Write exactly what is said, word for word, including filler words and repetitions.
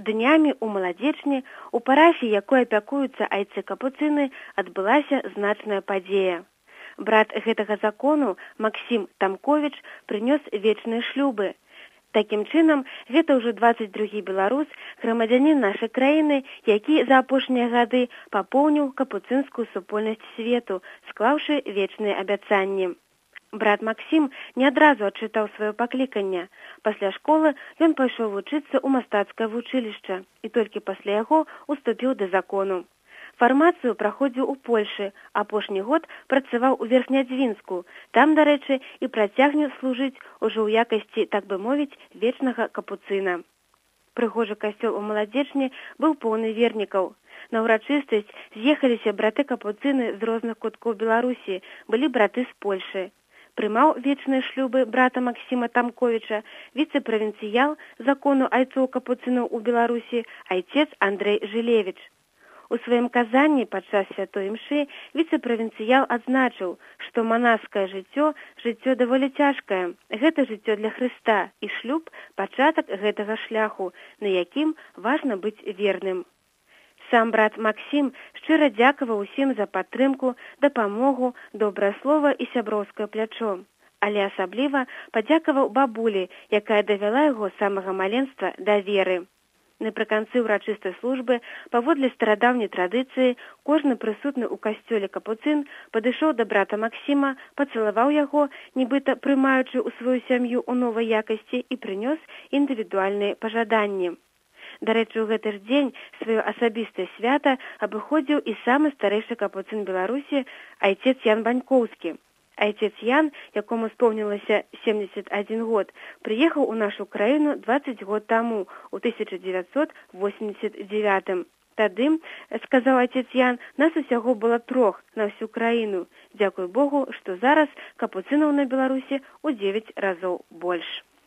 Днямі ў маладзечні у парафіі, якой апякуюцца айцы-капуцыны, адбылася значная падзея. Брат гэтага закону, Максім Тамковіч, прынёс вечныя шлюбы. Такім чынам, гэта ўжо дваццаць другі беларус, грамадзянін нашай краіны, які за апошнія гады папоўніў капуцынскую супольнасць свету, склаўшы вечныя абяцанні. Брат Максім не адразу адчытаў сваё пакліканне. Пасля школы ён пайшоў вучыцца ў мастацкае вучылішча і толькі пасля яго уступіў да закону. Фармацыю праходзіў у Польшы, апошні год працаваў у Верхнядзвінску. Там, дарэчы, і працягне служыць ужо ў якасці, так бы мовіць, вечнага капуцына. Прыгожы касцёл у маладзечні быў поўны вернікаў. На ўрачыстасць з'ехаліся браты-капуцыны з розных куткоў Беларусі, былі браты з Польшы. Прымаў вечныя шлюбы брата Максіма Тамковіча віцэ-правінцыял закону айцоў-капуцынаў у Беларусі айцец Андрэй Жылевіч. У сваім казанні падчас святой імшы віцэ-правінцыял адзначыў, што манаскае жыццё – жыццё даволі цяжкае. Гэта жыццё для Хрыста, і шлюб – пачатак гэтага шляху, на якім важна быць верным. Сам брат Максім шчыра дзякаваў усім за падтрымку, дапамогу, добрае слова і сяброўскае плячо. Але асабліва падзякаваў бабулі, якая давяла яго з самага маленства да веры. Напрыканцы ўрачыстай службы, паводле старадаўняй традыцыі, кожны прысутны ў касцёле капуцын падышоў да брата Максіма, пацалаваў яго, нібыта прымаючы ў сваю сям'ю ў новай якасці, і прынёс індывідуальныя пажаданні. Дарэчы, у гэты ж дзень сваё асабістае свята абыходзіў і самы старэйшы капуцын Беларусі айцец Ян Банькоўскі. Айцец Ян, якому споўнілася семдзесят адзін год, прыехаў у нашу краіну дваццаць год таму, у тысяча дзевяцьсот восемьдесят девятым. Тады, сказаў айцец Ян, нас усяго было трох на всю краіну. Дзякуй Богу, што зараз капуцынаў на Беларусі ў дзевяць разоў больш.